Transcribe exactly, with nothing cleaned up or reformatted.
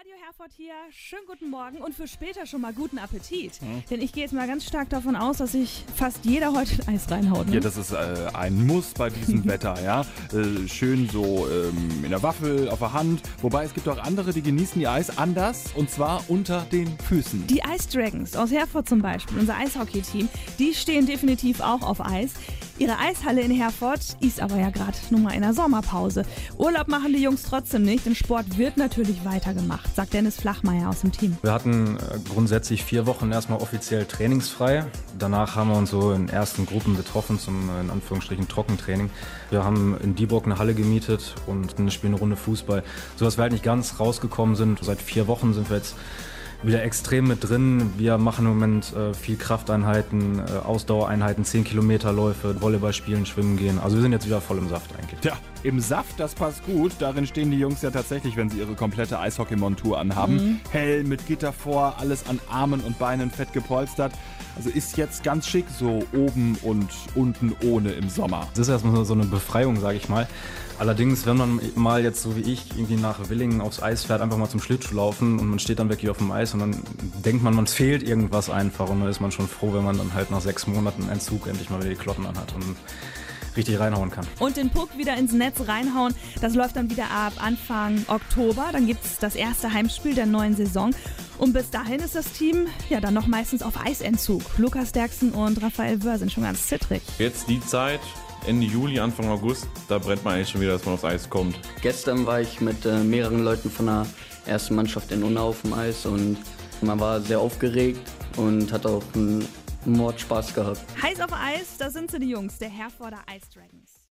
Radio Herford hier, schönen guten Morgen und für später schon mal guten Appetit. Mhm. Denn ich gehe jetzt mal ganz stark davon aus, dass sich fast jeder heute ein Eis reinhaut. Ne? Ja, das ist äh, ein Muss bei diesem Wetter, ja. Äh, schön so ähm, in der Waffel, auf der Hand. Wobei es gibt auch andere, die genießen ihr Eis anders und zwar unter den Füßen. Die Ice Dragons aus Herford zum Beispiel, unser Eishockey-Team, die stehen definitiv auch auf Eis. Ihre Eishalle in Herford ist aber ja gerade nun mal in der Sommerpause. Urlaub machen die Jungs trotzdem nicht, denn Sport wird natürlich weitergemacht, sagt Dennis Flachmeier aus dem Team. Wir hatten grundsätzlich vier Wochen erstmal offiziell trainingsfrei. Danach haben wir uns so in ersten Gruppen getroffen zum in Anführungsstrichen Trockentraining. Wir haben in Dieburg eine Halle gemietet und spielen eine Runde Fußball. So dass wir halt nicht ganz rausgekommen sind. Seit vier Wochen sind wir jetzt wieder extrem mit drin. Wir machen im Moment äh, viel Krafteinheiten, äh, Ausdauereinheiten, zehn Kilometer Läufe, Volleyball spielen, schwimmen gehen. Also wir sind jetzt wieder voll im Saft eigentlich. Tja, im Saft, das passt gut. Darin stehen die Jungs ja tatsächlich, wenn sie ihre komplette Eishockey-Montur anhaben. Mhm. Hell mit Gitter vor, alles an Armen und Beinen fett gepolstert. Also ist jetzt ganz schick, so oben und unten ohne im Sommer. Das ist erstmal so eine Befreiung, sage ich mal. Allerdings, wenn man mal jetzt so wie ich irgendwie nach Willingen aufs Eis fährt, einfach mal zum Schlittschuhlaufen und man steht dann wirklich auf dem Eis und dann denkt man, man fehlt irgendwas einfach und dann ist man schon froh, wenn man dann halt nach sechs Monaten Entzug endlich mal wieder die Klotten anhat und richtig reinhauen kann. Und den Puck wieder ins Netz reinhauen, das läuft dann wieder ab Anfang Oktober. Dann gibt es das erste Heimspiel der neuen Saison. Und bis dahin ist das Team ja dann noch meistens auf Eisentzug. Lukas Derksen und Raphael Wöhr sind schon ganz zittrig. Jetzt die Zeit, Ende Juli, Anfang August, da brennt man eigentlich schon wieder, dass man aufs Eis kommt. Gestern war ich mit äh, mehreren Leuten von der ersten Mannschaft in Unna auf dem Eis und man war sehr aufgeregt und hat auch einen Mordspaß gehabt. Heiß auf Eis, da sind sie die Jungs, der Herforder Ice Dragons.